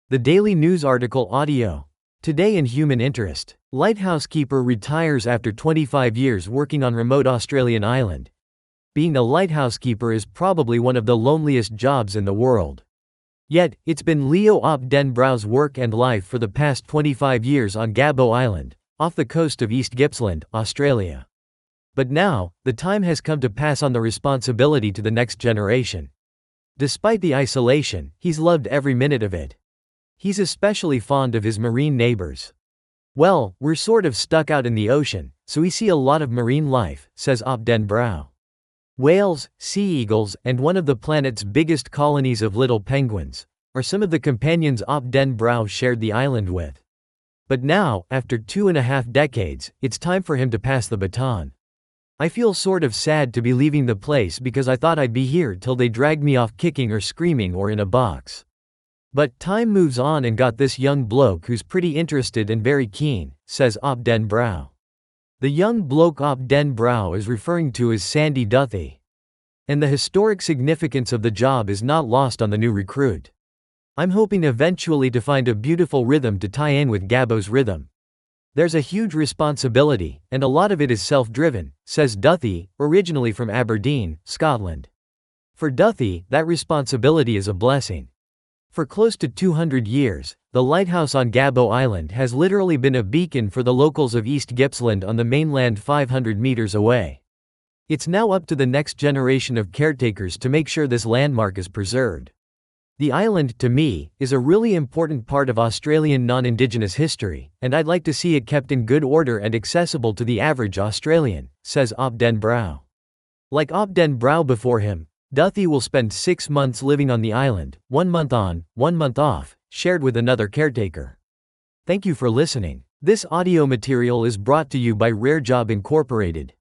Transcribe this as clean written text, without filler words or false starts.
The Daily News article audio. Today in human interest. Lighthouse keeper retires after 25 years working on remote Australian island. Being a lighthouse keeper is probably one of the loneliest jobs in the world. Yet, it's been Leo Ap Den Brau's work and life for the past 25 years on Gabo Island, off the coast of East Gippsland, Australia. But now, the time has come to pass on the responsibility to the next generation. Despite the isolation, he's loved every minute of it. He's especially fond of his marine neighbors. Well, we're sort of stuck out in the ocean, so we see a lot of marine life, says Ap Den Brau. Whales, sea eagles, and one of the planet's biggest colonies of little penguins are some of the companions Ap Den Brau shared the island with. But now, after 2.5 decades, it's time for him to pass the baton. I feel sort of sad to be leaving the place because I thought I'd be here till they dragged me off kicking or screaming or in a box. But time moves on and got this young bloke who's pretty interested and very keen, says Ap Den Brau. The young bloke Ap Den Brau is referring to is Sandy Duthie. And the historic significance of the job is not lost on the new recruit. I'm hoping eventually to find a beautiful rhythm to tie in with Gabo's rhythm. There's a huge responsibility, and a lot of it is self-driven, says Duthie, originally from Aberdeen, Scotland. For Duthie, that responsibility is a blessing. For close to 200 years, the lighthouse on Gabo Island has literally been a beacon for the locals of East Gippsland on the mainland 500 meters away. It's now up to the next generation of caretakers to make sure this landmark is preserved. The island, to me, is a really important part of Australian non-Indigenous history, and I'd like to see it kept in good order and accessible to the average Australian, says Ap Den Brau. Like Ap Den Brau before him, Duthie will spend 6 months living on the island, 1 month on, 1 month off, shared with another caretaker. Thank you for listening. This audio material is brought to you by Rare Job Incorporated.